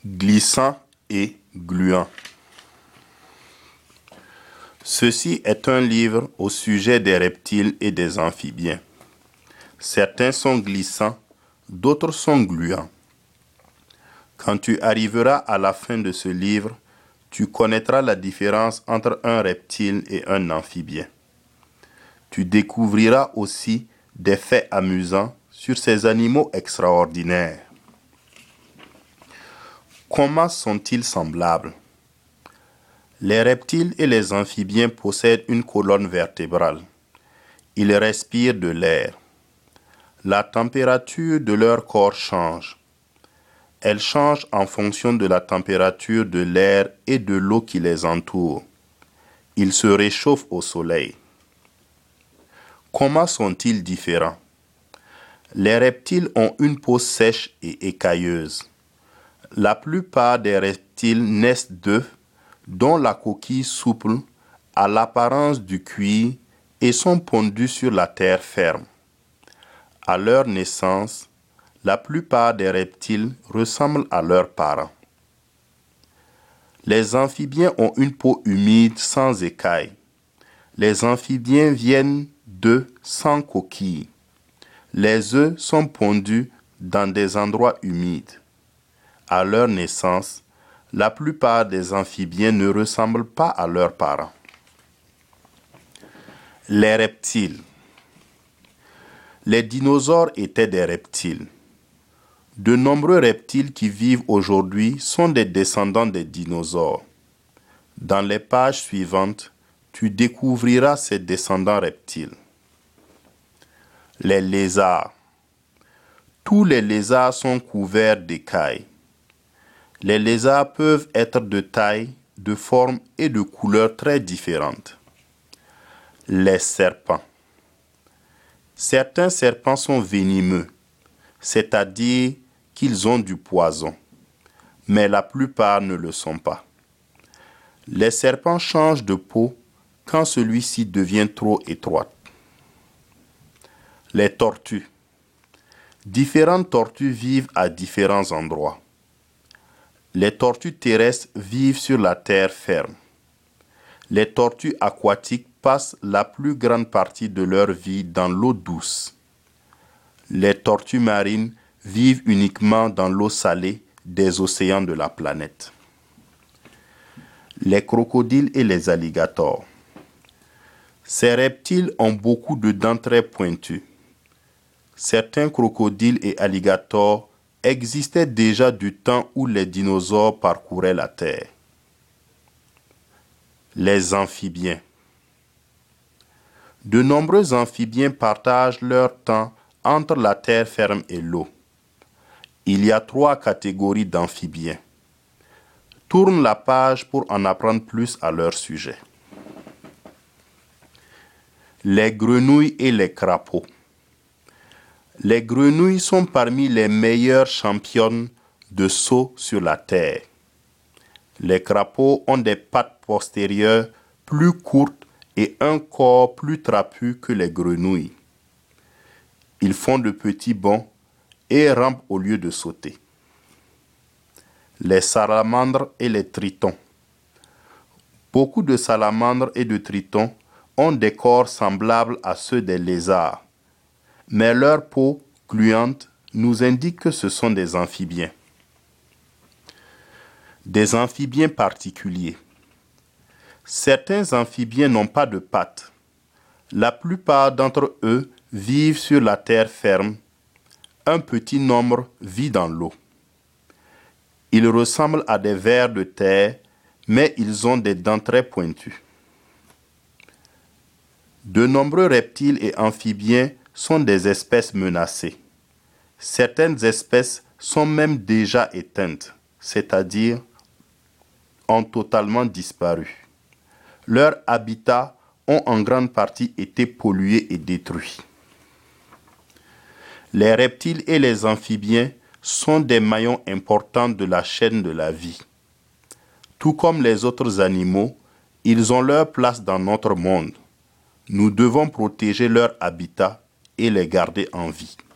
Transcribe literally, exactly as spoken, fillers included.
glissant et gluant. Ceci est un livre au sujet des reptiles et des amphibiens. Certains sont glissants, d'autres sont gluants. Quand tu arriveras à la fin de ce livre, tu connaîtras la différence entre un reptile et un amphibien. Tu découvriras aussi des faits amusants sur ces animaux extraordinaires. Comment sont-ils semblables? Les reptiles et les amphibiens possèdent une colonne vertébrale. Ils respirent de l'air. La température de leur corps change. Elle change en fonction de la température de l'air et de l'eau qui les entoure. Ils se réchauffent au soleil. Comment sont-ils différents? Les reptiles ont une peau sèche et écailleuse. La plupart des reptiles naissent d'œufs dont la coquille souple a l'apparence du cuir et sont pondus sur la terre ferme. À leur naissance, la plupart des reptiles ressemblent à leurs parents. Les amphibiens ont une peau humide sans écailles. Les amphibiens viennent d'œufs sans coquille. Les œufs sont pondus dans des endroits humides. À leur naissance, la plupart des amphibiens ne ressemblent pas à leurs parents. Les reptiles. Les dinosaures étaient des reptiles. De nombreux reptiles qui vivent aujourd'hui sont des descendants des dinosaures. Dans les pages suivantes, tu découvriras ces descendants reptiles. Les lézards. Tous les lézards sont couverts d'écailles. Les lézards peuvent être de taille, de forme et de couleurs très différentes. Les serpents. Certains serpents sont venimeux, c'est-à-dire qu'ils ont du poison, mais la plupart ne le sont pas. Les serpents changent de peau quand celui-ci devient trop étroite. Les tortues. Différentes tortues vivent à différents endroits. Les tortues terrestres vivent sur la terre ferme. Les tortues aquatiques passent la plus grande partie de leur vie dans l'eau douce. Les tortues marines vivent uniquement dans l'eau salée des océans de la planète. Les crocodiles et les alligators. Ces reptiles ont beaucoup de dents très pointues. Certains crocodiles et alligators existaient déjà du temps où les dinosaures parcouraient la Terre. Les amphibiens. De nombreux amphibiens partagent leur temps entre la terre ferme et l'eau. Il y a trois catégories d'amphibiens. Tourne la page pour en apprendre plus à leur sujet. Les grenouilles et les crapauds. Les grenouilles sont parmi les meilleures championnes de saut sur la terre. Les crapauds ont des pattes postérieures plus courtes et un corps plus trapu que les grenouilles. Ils font de petits bonds et rampent au lieu de sauter. Les salamandres et les tritons. Beaucoup de salamandres et de tritons ont des corps semblables à ceux des lézards, mais leur peau gluante nous indique que ce sont des amphibiens. Des amphibiens particuliers. Certains amphibiens n'ont pas de pattes. La plupart d'entre eux vivent sur la terre ferme. Un petit nombre vit dans l'eau. Ils ressemblent à des vers de terre, mais ils ont des dents très pointues. De nombreux reptiles et amphibiens sont des espèces menacées. Certaines espèces sont même déjà éteintes, c'est-à-dire ont totalement disparu. Leurs habitats ont en grande partie été pollués et détruits. Les reptiles et les amphibiens sont des maillons importants de la chaîne de la vie. Tout comme les autres animaux, ils ont leur place dans notre monde. Nous devons protéger leur habitat et les garder en vie.